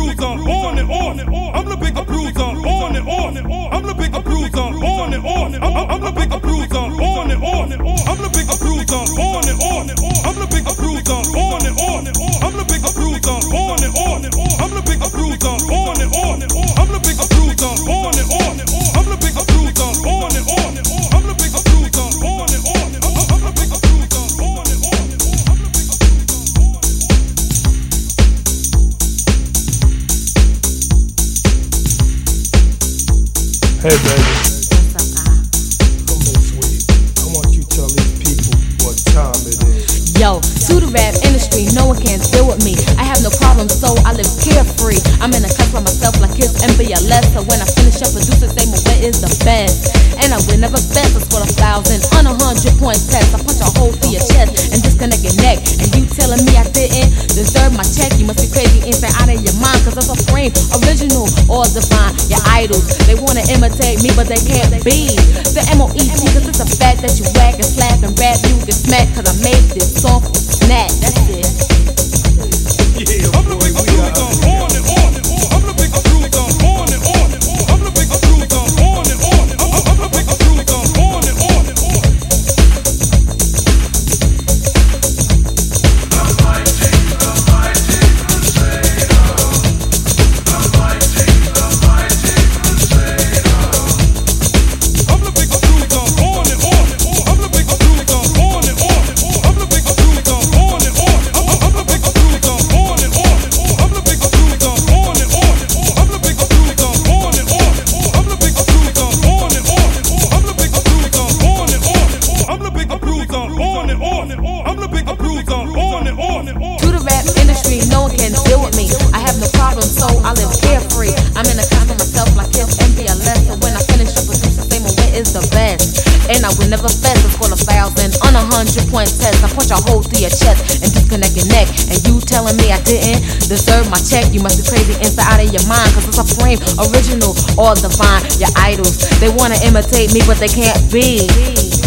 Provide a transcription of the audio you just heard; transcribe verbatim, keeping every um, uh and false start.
bruiser, on and on. I'm the bigger bruiser, on and on. I'm the bigger bruiser, on and on. I'm the bigger bruiser, on and on. I'm the bigger bruiser, on and on. I'm the bigger bruiser, on and on. I'm the bigger bruiser, on and on. I'm the bigger bruiser, on and on. I'm the bigger bruiser, on and on. I'm the bigger bruiser, on and on. I'm the bigger bruiser, on and on. I'm the bigger bruiser, on and on. Hey baby, come here sweetie. I want you to tell these people what time it is. Yo, to the rap industry, no one can deal with me. I have no problem, so I live carefree. I'm in a class by myself like his M B L S. So when I finish up, producers say my way is the best. And I will never best, I score a thousand on a hundred point test. I punch a hole through your chest and disconnect your neck. And you telling me I didn't deserve my check? You must be crazy inside out of your mind. Cause I'm a frame, original or divine. Your idols, they wanna imitate me, but they can't be the M O E T. Cause it's a fact that you whack and slap and rap, you get smacked. Cause I made this song from snatch, that's it. Yeah, I'm the bigger bruiser, on and on. I'm the bigger bruiser, on and on. I'm the bigger bruiser, on and on. I'm the bigger bruiser, on and on. The fighting, the fighting crusader. The fighting, the fighting crusader. I'm the bigger bruiser, on and on. I'm the bigger bruiser, on and on. I'm the bigger bruiser, on and on. I'm the bigger bruiser, on and on. I'm the bigger bruiser, on and on. I'm the bigger bruiser, on and on. I'm the bigger bruiser, on and on. I'm the bigger bruiser, on and on. I'm the bigger bruiser, on and on. I'm the bigger bruiser, on and on. To the rap industry, no one can deal with me. I have no problem, so I live carefree. I'm in a class for myself like his M B L S. So when I finish up, producers say my way is the best. And I will never fess, I score a thousand on a hundred point test. I punch a hole through your chest and disconnect your neck. And you telling me I didn't deserve my check? You must be crazy inside out of your mind. Cause it's a frame, original or divine. Your idols, they wanna imitate me, but they can't be